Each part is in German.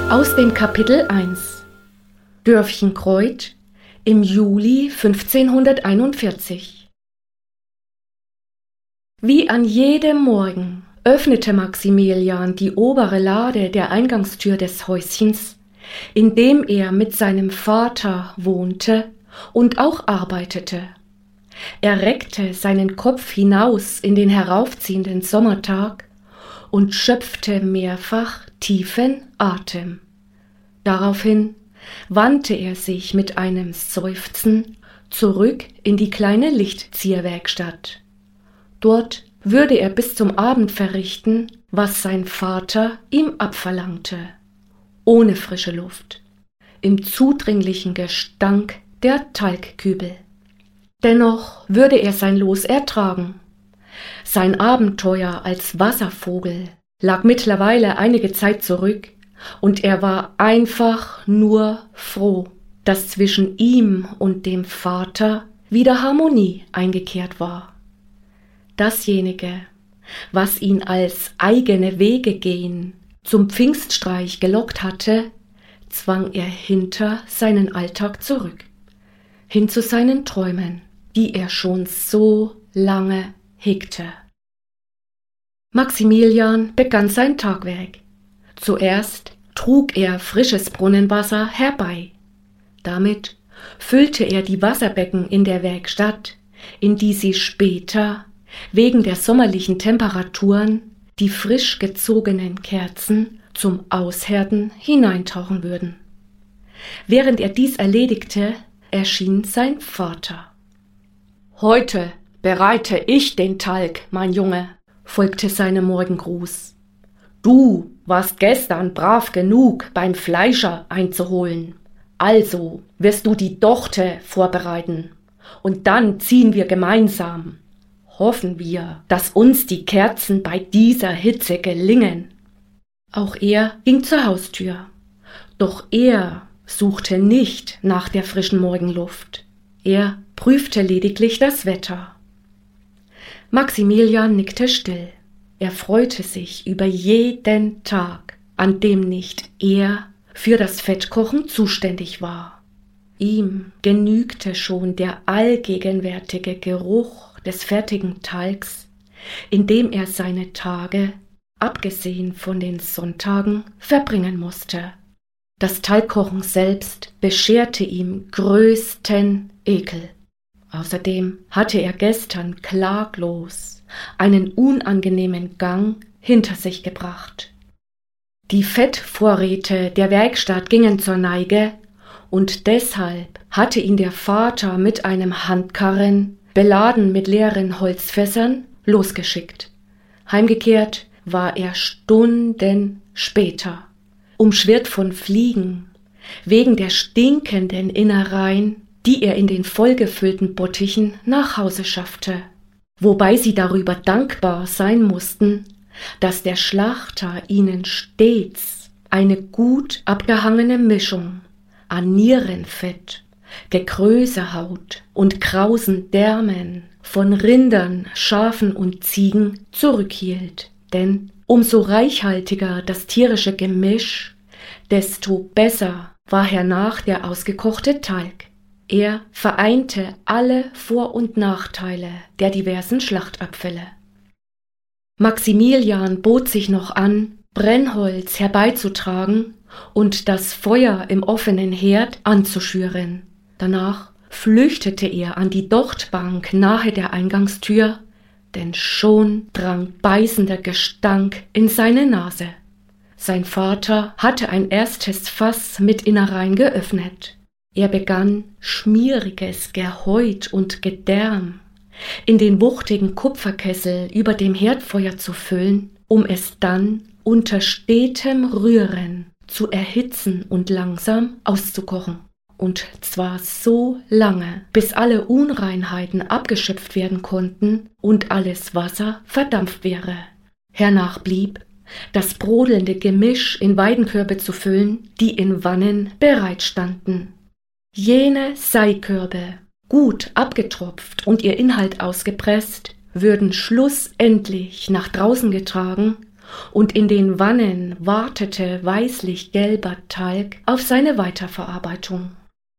Aus dem Kapitel 1 Dörfchen Kreuth im Juli 1541. Wie an jedem Morgen öffnete Maximilian die obere Lade der Eingangstür des Häuschens, in dem er mit seinem Vater wohnte und auch arbeitete. Er reckte seinen Kopf hinaus in den heraufziehenden Sommertag und schöpfte mehrfach tiefen Atem. Daraufhin wandte er sich mit einem Seufzen zurück in die kleine Lichtzierwerkstatt. Dort würde er bis zum Abend verrichten, was sein Vater ihm abverlangte, ohne frische Luft, im zudringlichen Gestank der Talgkübel. Dennoch würde er sein Los ertragen. Sein Abenteuer als Wasservogel lag mittlerweile einige Zeit zurück, und er war einfach nur froh, dass zwischen ihm und dem Vater wieder Harmonie eingekehrt war. Dasjenige, was ihn als eigene Wege gehen zum Pfingststreich gelockt hatte, zwang er hinter seinen Alltag zurück, hin zu seinen Träumen, die er schon so lange hegte. Maximilian begann sein Tagwerk. Zuerst trug er frisches Brunnenwasser herbei. Damit füllte er die Wasserbecken in der Werkstatt, in die sie später wegen der sommerlichen Temperaturen die frisch gezogenen Kerzen zum Aushärten hineintauchen würden. Während er dies erledigte, erschien sein Vater. »Heute bereite ich den Talg, mein Junge«, folgte seinem Morgengruß. »Du warst gestern brav genug, beim Fleischer einzuholen. Also wirst du die Dochte vorbereiten. Und dann ziehen wir gemeinsam. Hoffen wir, dass uns die Kerzen bei dieser Hitze gelingen.« Auch er ging zur Haustür. Doch er suchte nicht nach der frischen Morgenluft. Er prüfte lediglich das Wetter. Maximilian nickte still. Er freute sich über jeden Tag, an dem nicht er für das Fettkochen zuständig war. Ihm genügte schon der allgegenwärtige Geruch des fertigen Talgs, in dem er seine Tage, abgesehen von den Sonntagen, verbringen musste. Das Talgkochen selbst bescherte ihm größten Ekel. Außerdem hatte er gestern klaglos einen unangenehmen Gang hinter sich gebracht. Die Fettvorräte der Werkstatt gingen zur Neige, und deshalb hatte ihn der Vater mit einem Handkarren, beladen mit leeren Holzfässern, losgeschickt. Heimgekehrt war er Stunden später, umschwirrt von Fliegen, wegen der stinkenden Innereien, die er in den vollgefüllten Bottichen nach Hause schaffte, wobei sie darüber dankbar sein mussten, dass der Schlachter ihnen stets eine gut abgehangene Mischung an Nierenfett, Gekrösehaut und krausen Därmen von Rindern, Schafen und Ziegen zurückhielt. Denn umso reichhaltiger das tierische Gemisch, desto besser war hernach der ausgekochte Talg. Er vereinte alle Vor- und Nachteile der diversen Schlachtabfälle. Maximilian bot sich noch an, Brennholz herbeizutragen und das Feuer im offenen Herd anzuschüren. Danach flüchtete er an die Dochtbank nahe der Eingangstür, denn schon drang beißender Gestank in seine Nase. Sein Vater hatte ein erstes Fass mit Innereien geöffnet. Er begann, schmieriges Gehäut und Gedärm in den wuchtigen Kupferkessel über dem Herdfeuer zu füllen, um es dann unter stetem Rühren zu erhitzen und langsam auszukochen. Und zwar so lange, bis alle Unreinheiten abgeschöpft werden konnten und alles Wasser verdampft wäre. Hernach blieb, das brodelnde Gemisch in Weidenkörbe zu füllen, die in Wannen bereitstanden. Jene Seikörbe, gut abgetropft und ihr Inhalt ausgepresst, würden schlussendlich nach draußen getragen und in den Wannen wartete weißlich gelber Talg auf seine Weiterverarbeitung.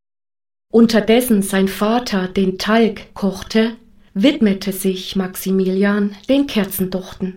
Unterdessen sein Vater den Talg kochte, widmete sich Maximilian den Kerzendochten.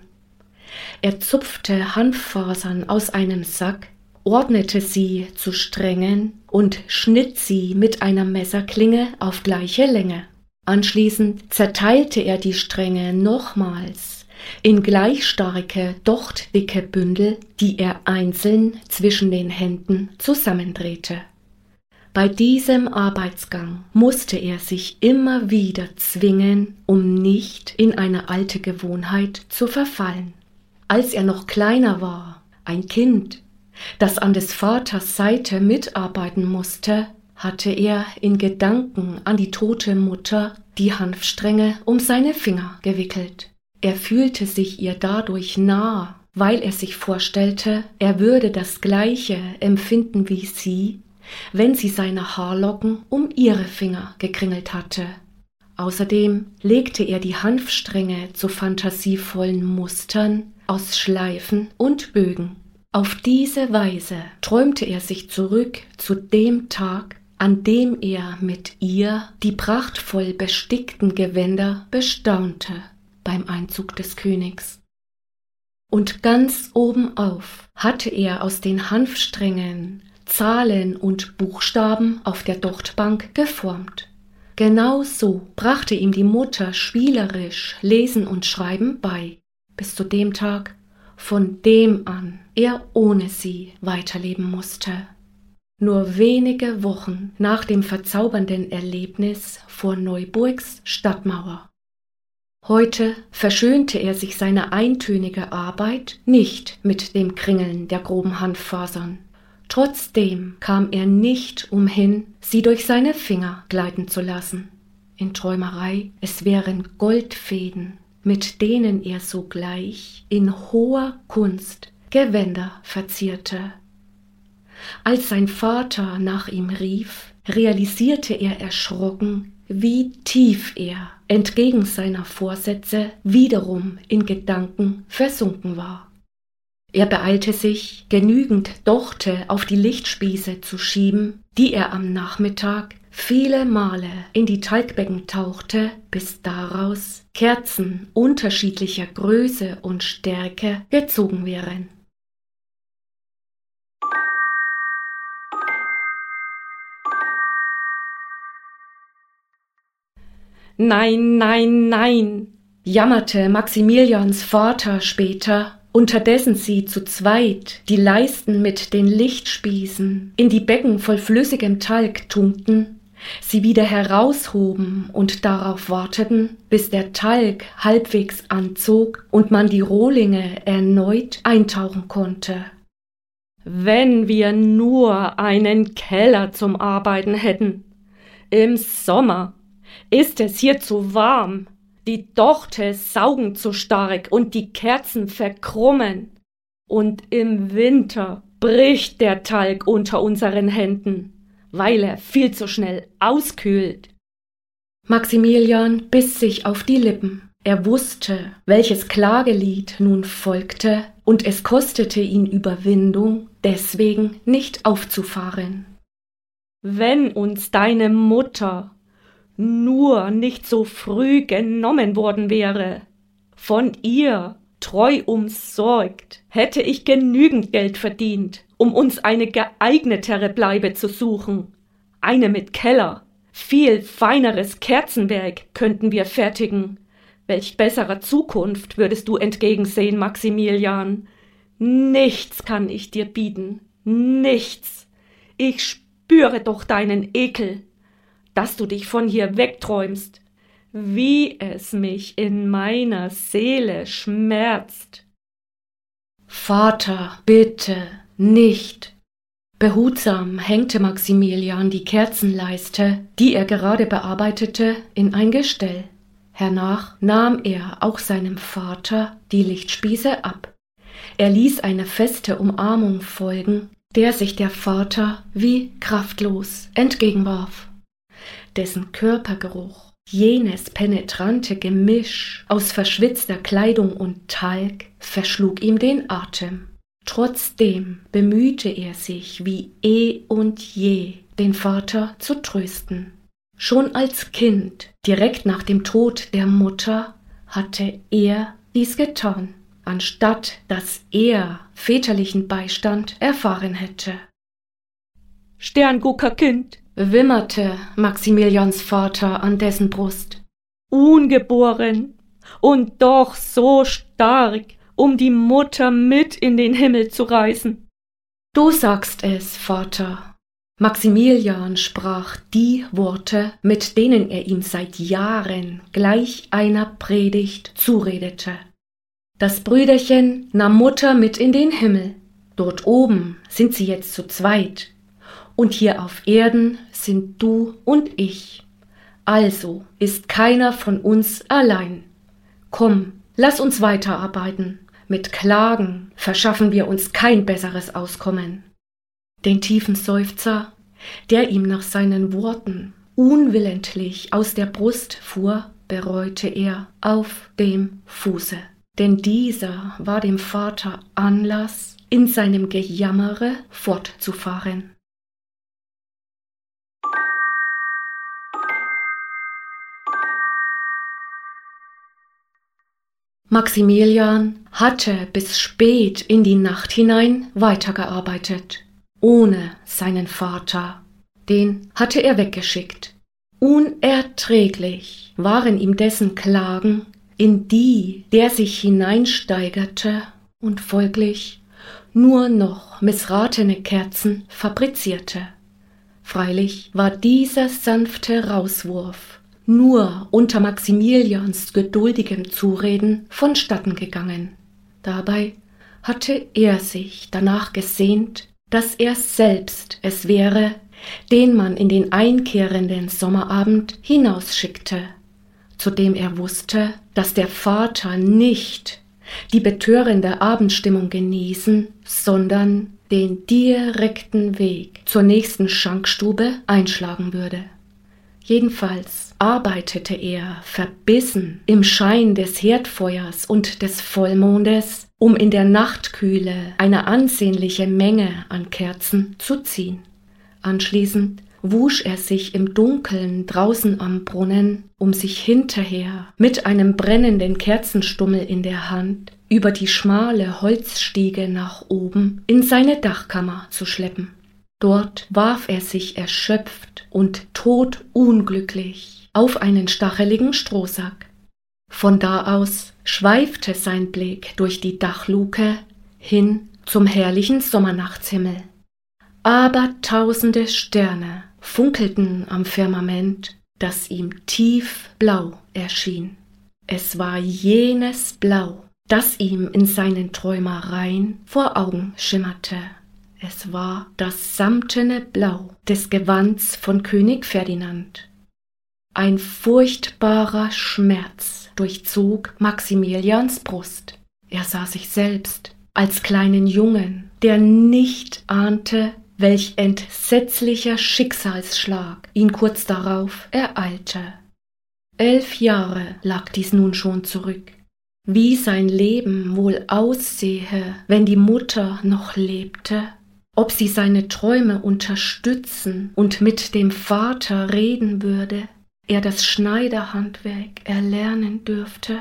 Er zupfte Hanffasern aus einem Sack, ordnete sie zu Strängen und schnitt sie mit einer Messerklinge auf gleiche Länge. Anschließend zerteilte er die Stränge nochmals in gleich starke, dochtdicke Bündel, die er einzeln zwischen den Händen zusammendrehte. Bei diesem Arbeitsgang musste er sich immer wieder zwingen, um nicht in eine alte Gewohnheit zu verfallen. Als er noch kleiner war, ein Kind, das an des Vaters Seite mitarbeiten musste, hatte er in Gedanken an die tote Mutter die Hanfstränge um seine Finger gewickelt. Er fühlte sich ihr dadurch nah, weil er sich vorstellte, er würde das Gleiche empfinden wie sie, wenn sie seine Haarlocken um ihre Finger gekringelt hatte. Außerdem legte er die Hanfstränge zu fantasievollen Mustern aus Schleifen und Bögen. Auf diese Weise träumte er sich zurück zu dem Tag, an dem er mit ihr die prachtvoll bestickten Gewänder bestaunte beim Einzug des Königs. Und ganz obenauf hatte er aus den Hanfsträngen Zahlen und Buchstaben auf der Dochtbank geformt. Genau so brachte ihm die Mutter spielerisch Lesen und Schreiben bei, bis zu dem Tag, von dem an er ohne sie weiterleben musste. Nur wenige Wochen nach dem verzaubernden Erlebnis vor Neuburgs Stadtmauer. Heute verschönte er sich seine eintönige Arbeit nicht mit dem Kringeln der groben Hanffasern. Trotzdem kam er nicht umhin, sie durch seine Finger gleiten zu lassen. In Träumerei, es wären Goldfäden, mit denen er sogleich in hoher Kunst Gewänder verzierte. Als sein Vater nach ihm rief, realisierte er erschrocken, wie tief er entgegen seiner Vorsätze wiederum in Gedanken versunken war. Er beeilte sich, genügend Dochte auf die Lichtspieße zu schieben, die er am Nachmittag viele Male in die Talgbecken tauchte, bis daraus Kerzen unterschiedlicher Größe und Stärke gezogen wären. Nein, nein, nein, jammerte Maximilians Vater später, unterdessen sie zu zweit die Leisten mit den Lichtspießen in die Becken voll flüssigem Talg tunkten, sie wieder heraushoben und darauf warteten, bis der Talg halbwegs anzog und man die Rohlinge erneut eintauchen konnte. Wenn wir nur einen Keller zum Arbeiten hätten. Im Sommer ist es hier zu warm, die Dochte saugen zu stark und die Kerzen verkrummen. Und im Winter bricht der Talg unter unseren Händen, weil er viel zu schnell auskühlt. Maximilian biss sich auf die Lippen. Er wusste, welches Klagelied nun folgte, und es kostete ihn Überwindung, deswegen nicht aufzufahren. Wenn uns deine Mutter nur nicht so früh genommen worden wäre, von ihr treu umsorgt, hätte ich genügend Geld verdient, um uns eine geeignetere Bleibe zu suchen. Eine mit Keller, viel feineres Kerzenwerk könnten wir fertigen. Welch besserer Zukunft würdest du entgegensehen, Maximilian? Nichts kann ich dir bieten, nichts. Ich spüre doch deinen Ekel, dass du dich von hier wegträumst, wie es mich in meiner Seele schmerzt. Vater, bitte, nicht. Behutsam hängte Maximilian die Kerzenleiste, die er gerade bearbeitete, in ein Gestell. Hernach nahm er auch seinem Vater die Lichtspieße ab. Er ließ eine feste Umarmung folgen, der sich der Vater wie kraftlos entgegenwarf. Dessen Körpergeruch Jenes penetrante Gemisch aus verschwitzter Kleidung und Talg verschlug ihm den Atem. Trotzdem bemühte er sich wie und je, den Vater zu trösten. Schon als Kind, direkt nach dem Tod der Mutter, hatte er dies getan, anstatt dass er väterlichen Beistand erfahren hätte. Sternguckerkind, wimmerte Maximilians Vater an dessen Brust. Ungeboren und doch so stark, um die Mutter mit in den Himmel zu reißen. Du sagst es, Vater. Maximilian sprach die Worte, mit denen er ihm seit Jahren gleich einer Predigt zuredete. Das Brüderchen nahm Mutter mit in den Himmel. Dort oben sind sie jetzt zu zweit. Und hier auf Erden sind du und ich. Also ist keiner von uns allein. Komm, lass uns weiterarbeiten. Mit Klagen verschaffen wir uns kein besseres Auskommen. Den tiefen Seufzer, der ihm nach seinen Worten unwillentlich aus der Brust fuhr, bereute er auf dem Fuße. Denn dieser war dem Vater Anlass, in seinem Gejammere fortzufahren. Maximilian hatte bis spät in die Nacht hinein weitergearbeitet, ohne seinen Vater. Den hatte er weggeschickt. Unerträglich waren ihm dessen Klagen, in die der sich hineinsteigerte und folglich nur noch missratene Kerzen fabrizierte. Freilich war dieser sanfte Rauswurf nur unter Maximilians geduldigem Zureden vonstatten gegangen. Dabei hatte er sich danach gesehnt, dass er selbst es wäre, den man in den einkehrenden Sommerabend hinausschickte, zu dem er wusste, dass der Vater nicht die betörende Abendstimmung genießen, sondern den direkten Weg zur nächsten Schankstube einschlagen würde. Jedenfalls arbeitete er verbissen im Schein des Herdfeuers und des Vollmondes, um in der Nachtkühle eine ansehnliche Menge an Kerzen zu ziehen. Anschließend wusch er sich im Dunkeln draußen am Brunnen, um sich hinterher mit einem brennenden Kerzenstummel in der Hand über die schmale Holzstiege nach oben in seine Dachkammer zu schleppen. Dort warf er sich erschöpft und todunglücklich auf einen stacheligen Strohsack. Von da aus schweifte sein Blick durch die Dachluke hin zum herrlichen Sommernachtshimmel. Abertausende Sterne funkelten am Firmament, das ihm tiefblau erschien. Es war jenes Blau, das ihm in seinen Träumereien vor Augen schimmerte. Es war das samtene Blau des Gewands von König Ferdinand. Ein furchtbarer Schmerz durchzog Maximilians Brust. Er sah sich selbst als kleinen Jungen, der nicht ahnte, welch entsetzlicher Schicksalsschlag ihn kurz darauf ereilte. 11 Jahre lag dies nun schon zurück. Wie sein Leben wohl aussehe, wenn die Mutter noch lebte, ob sie seine Träume unterstützen und mit dem Vater reden würde, er das Schneiderhandwerk erlernen dürfte.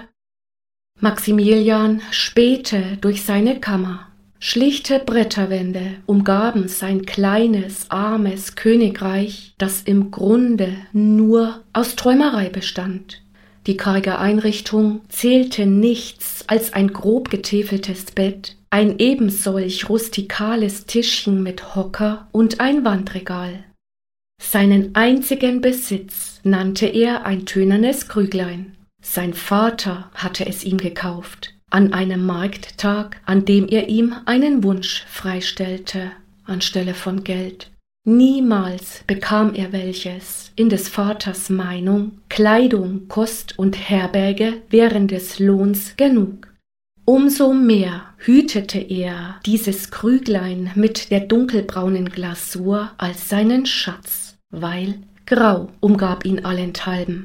Maximilian spähte durch seine Kammer. Schlichte Bretterwände umgaben sein kleines, armes Königreich, das im Grunde nur aus Träumerei bestand. Die karge Einrichtung zählte nichts als ein grob getäfeltes Bett, ein ebensolch rustikales Tischchen mit Hocker und ein Wandregal. Seinen einzigen Besitz nannte er ein tönernes Krüglein. Sein Vater hatte es ihm gekauft, an einem Markttag, an dem er ihm einen Wunsch freistellte, anstelle von Geld. Niemals bekam er welches, in des Vaters Meinung, Kleidung, Kost und Herberge wären des Lohns genug. Umso mehr hütete er dieses Krüglein mit der dunkelbraunen Glasur als seinen Schatz, weil grau umgab ihn allenthalben.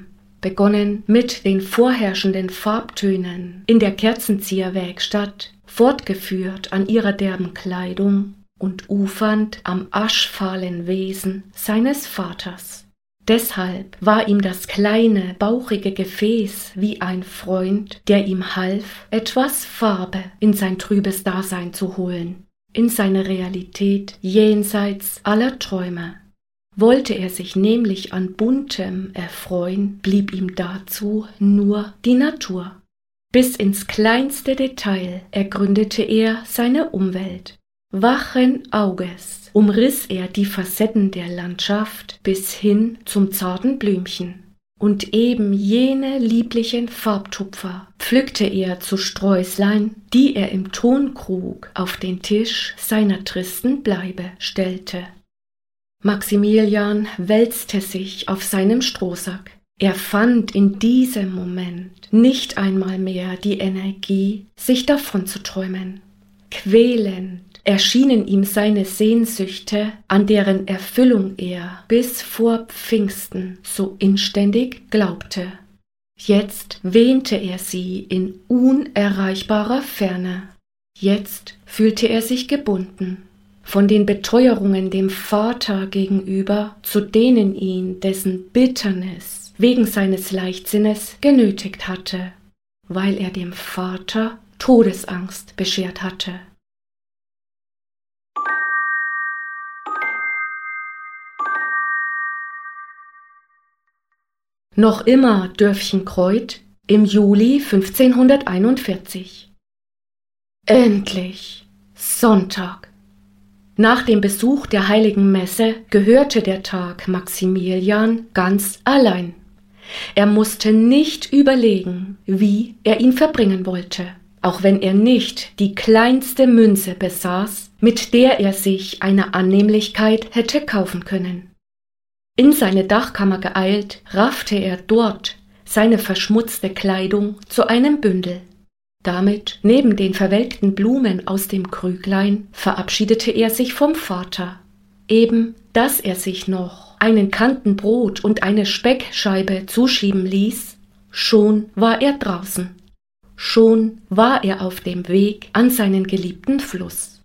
begonnen mit den vorherrschenden Farbtönen in der Kerzenzieherwerkstatt, fortgeführt an ihrer derben Kleidung und ufernd am aschfahlen Wesen seines Vaters. Deshalb war ihm das kleine, bauchige Gefäß wie ein Freund, der ihm half, etwas Farbe in sein trübes Dasein zu holen, in seine Realität jenseits aller Träume. Wollte er sich nämlich an Buntem erfreuen, blieb ihm dazu nur die Natur. Bis ins kleinste Detail ergründete er seine Umwelt. Wachen Auges umriss er die Facetten der Landschaft bis hin zum zarten Blümchen. Und eben jene lieblichen Farbtupfer pflückte er zu Sträußlein, die er im Tonkrug auf den Tisch seiner tristen Bleibe stellte. Maximilian wälzte sich auf seinem Strohsack. Er fand in diesem Moment nicht einmal mehr die Energie, sich davon zu träumen. Quälend erschienen ihm seine Sehnsüchte, an deren Erfüllung er bis vor Pfingsten so inständig glaubte. Jetzt wähnte er sie in unerreichbarer Ferne. Jetzt fühlte er sich gebunden von den Beteuerungen dem Vater gegenüber, zu denen ihn dessen Bitternis wegen seines Leichtsinnes genötigt hatte, weil er dem Vater Todesangst beschert hatte. Noch immer Dörfchenkreuth im Juli 1541. Endlich Sonntag. Nach dem Besuch der heiligen Messe gehörte der Tag Maximilian ganz allein. Er musste nicht überlegen, wie er ihn verbringen wollte, auch wenn er nicht die kleinste Münze besaß, mit der er sich eine Annehmlichkeit hätte kaufen können. In seine Dachkammer geeilt, raffte er dort seine verschmutzte Kleidung zu einem Bündel. Damit, neben den verwelkten Blumen aus dem Krüglein, verabschiedete er sich vom Vater. Eben, dass er sich noch einen Kanten Brot und eine Speckscheibe zuschieben ließ, schon war er draußen. Schon war er auf dem Weg an seinen geliebten Fluss.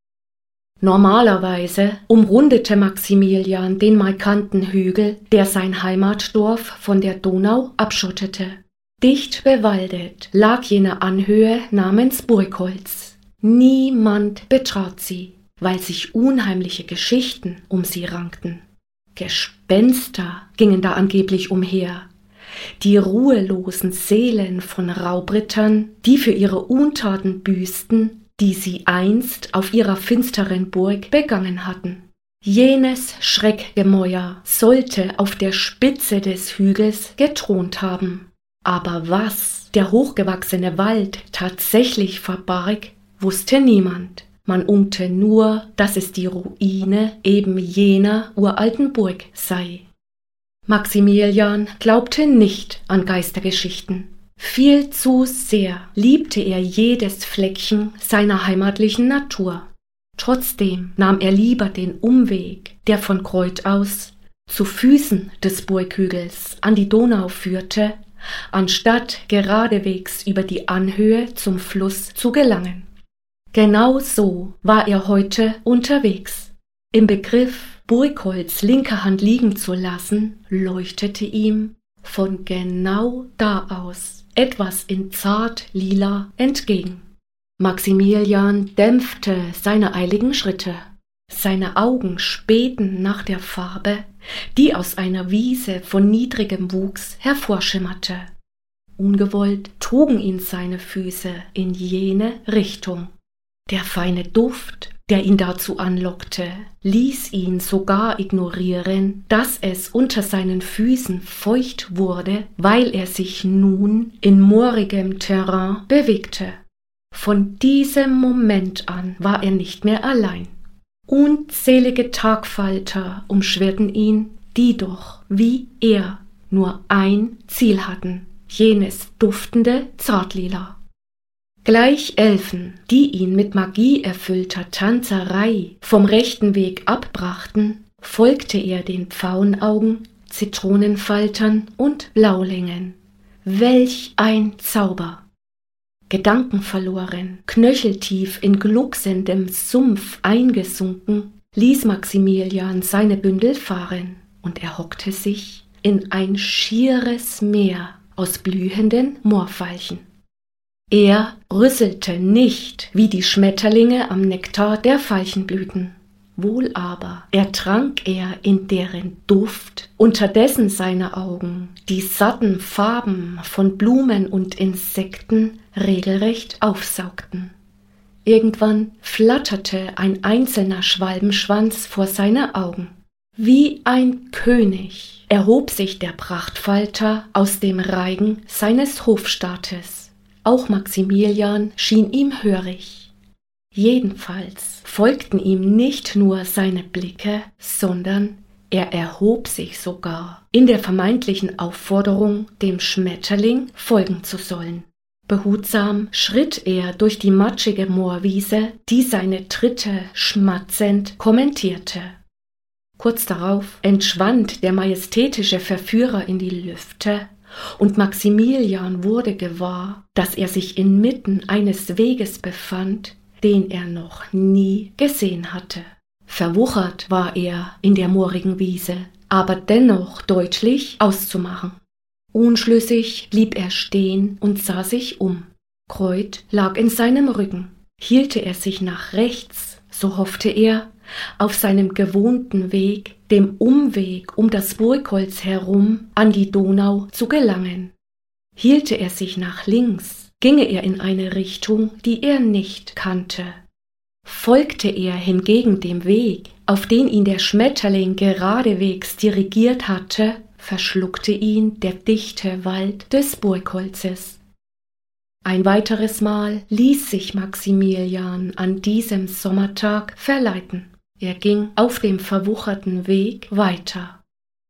Normalerweise umrundete Maximilian den markanten Hügel, der sein Heimatdorf von der Donau abschottete. Dicht bewaldet lag jene Anhöhe namens Burgholz. Niemand betrat sie, weil sich unheimliche Geschichten um sie rankten. Gespenster gingen da angeblich umher. Die ruhelosen Seelen von Raubrittern, die für ihre Untaten büßten, die sie einst auf ihrer finsteren Burg begangen hatten. Jenes Schreckgemäuer sollte auf der Spitze des Hügels gethront haben. Aber was der hochgewachsene Wald tatsächlich verbarg, wusste niemand. Man unte nur, dass es die Ruine eben jener uralten Burg sei. Maximilian glaubte nicht an Geistergeschichten. Viel zu sehr liebte er jedes Fleckchen seiner heimatlichen Natur. Trotzdem nahm er lieber den Umweg, der von Kreuth aus zu Füßen des Burghügels an die Donau führte, anstatt geradewegs über die Anhöhe zum Fluss zu gelangen. Genau so war er heute unterwegs. Im Begriff, Burgholz linker Hand liegen zu lassen, leuchtete ihm von genau da aus etwas in zart-lila entgegen. Maximilian dämpfte seine eiligen Schritte. Seine Augen spähten nach der Farbe, die aus einer Wiese von niedrigem Wuchs hervorschimmerte. Ungewollt trugen ihn seine Füße in jene Richtung. Der feine Duft, der ihn dazu anlockte, ließ ihn sogar ignorieren, dass es unter seinen Füßen feucht wurde, weil er sich nun in moorigem Terrain bewegte. Von diesem Moment an war er nicht mehr allein. Unzählige Tagfalter umschwirrten ihn, die doch, wie er, nur ein Ziel hatten, jenes duftende Zartlila. Gleich Elfen, die ihn mit magieerfüllter Tanzerei vom rechten Weg abbrachten, folgte er den Pfauenaugen, Zitronenfaltern und Blaulingen. Welch ein Zauber! Gedankenverloren, knöcheltief in glucksendem Sumpf eingesunken, ließ Maximilian seine Bündel fahren, und er hockte sich in ein schieres Meer aus blühenden Moorveilchen. Er rüsselte nicht wie die Schmetterlinge am Nektar der Veilchenblüten. Wohl aber ertrank er in deren Duft, unterdessen seine Augen die satten Farben von Blumen und Insekten regelrecht aufsaugten. Irgendwann flatterte ein einzelner Schwalbenschwanz vor seine Augen. Wie ein König erhob sich der Prachtfalter aus dem Reigen seines Hofstaates. Auch Maximilian schien ihm hörig. Jedenfalls folgten ihm nicht nur seine Blicke, sondern er erhob sich sogar in der vermeintlichen Aufforderung, dem Schmetterling folgen zu sollen. Behutsam schritt er durch die matschige Moorwiese, die seine Tritte schmatzend kommentierte. Kurz darauf entschwand der majestätische Verführer in die Lüfte, und Maximilian wurde gewahr, dass er sich inmitten eines Weges befand, den er noch nie gesehen hatte. Verwuchert war er in der moorigen Wiese, aber dennoch deutlich auszumachen. Unschlüssig blieb er stehen und sah sich um. Kreut lag in seinem Rücken. Hielte er sich nach rechts, so hoffte er, auf seinem gewohnten Weg, dem Umweg um das Burgholz herum, an die Donau zu gelangen. Hielte er sich nach links, ginge er in eine Richtung, die er nicht kannte. Folgte er hingegen dem Weg, auf den ihn der Schmetterling geradewegs dirigiert hatte, verschluckte ihn der dichte Wald des Burgholzes. Ein weiteres Mal ließ sich Maximilian an diesem Sommertag verleiten. Er ging auf dem verwucherten Weg weiter.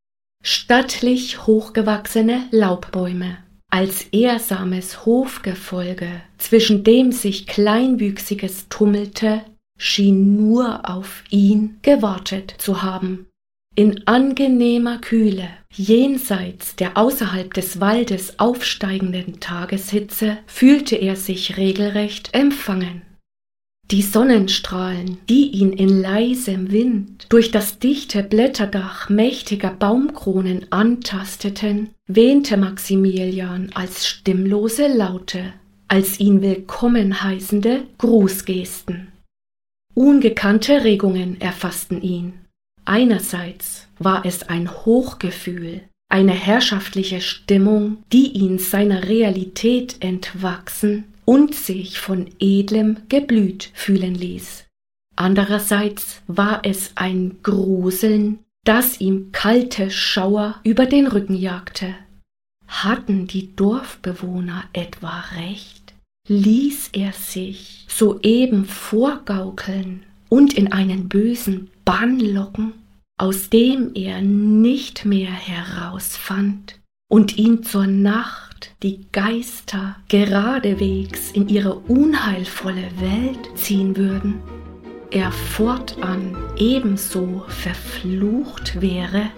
Stattlich hochgewachsene Laubbäume, als ehrsames Hofgefolge, zwischen dem sich Kleinwüchsiges tummelte, schien nur auf ihn gewartet zu haben. In angenehmer Kühle, jenseits der außerhalb des Waldes aufsteigenden Tageshitze, fühlte er sich regelrecht empfangen. Die Sonnenstrahlen, die ihn in leisem Wind durch das dichte Blätterdach mächtiger Baumkronen antasteten, wähnte Maximilian als stimmlose Laute, als ihn willkommen heißende Grußgesten. Ungekannte Regungen erfassten ihn. Einerseits war es ein Hochgefühl, eine herrschaftliche Stimmung, die ihn seiner Realität entwachsen und sich von edlem Geblüt fühlen ließ. Andererseits war es ein Gruseln, das ihm kalte Schauer über den Rücken jagte. Hatten die Dorfbewohner etwa recht? Ließ er sich soeben vorgaukeln und in einen bösen Bann locken, aus dem er nicht mehr herausfand und ihn zur Nacht die Geister geradewegs in ihre unheilvolle Welt ziehen würden, er fortan ebenso verflucht wäre?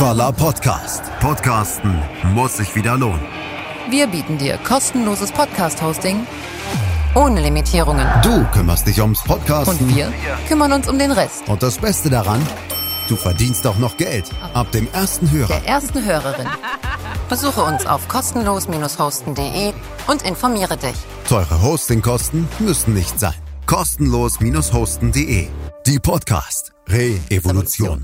Holla Podcast. Podcasten muss sich wieder lohnen. Wir bieten dir kostenloses Podcast-Hosting ohne Limitierungen. Du kümmerst dich ums Podcasten. Und wir kümmern uns um den Rest. Und das Beste daran, du verdienst auch noch Geld. Ab dem ersten Hörer. Der ersten Hörerin. Besuche uns auf kostenlos-hosten.de und informiere dich. Teure Hostingkosten müssen nicht sein. Kostenlos-hosten.de. Die Podcast Re-Evolution.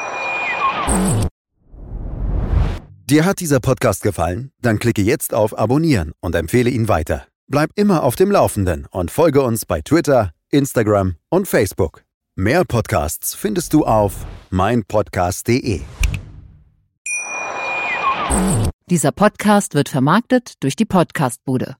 Dir hat dieser Podcast gefallen? Dann klicke jetzt auf Abonnieren und empfehle ihn weiter. Bleib immer auf dem Laufenden und folge uns bei Twitter, Instagram und Facebook. Mehr Podcasts findest du auf meinpodcast.de. Dieser Podcast wird vermarktet durch die Podcastbude.